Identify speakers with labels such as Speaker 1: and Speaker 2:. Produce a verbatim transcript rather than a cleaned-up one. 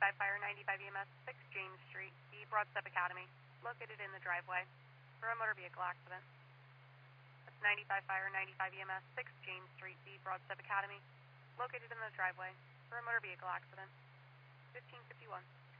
Speaker 1: ninety-five Fire, ninety-five E M S, six James Street, the Broad Step Academy, located in the driveway for a motor vehicle accident. That's ninety-five Fire, ninety-five E M S, six James Street, the Broad Step Academy, located in the driveway for a motor vehicle accident. fifteen fifty-one.